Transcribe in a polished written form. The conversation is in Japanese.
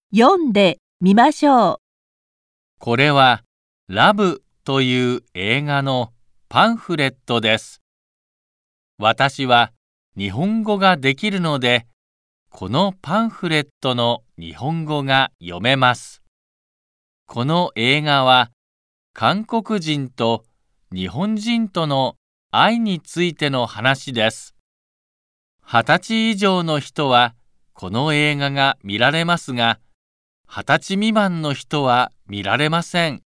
読んでみましょう。 これはラブという映画のパンフレットです。私は日本語ができるので、このパンフレットの日本語が読めます。この映画は韓国人と日本人との愛についての話です。20歳以上の人はこの映画が見られますが、20歳未満の人は見られません。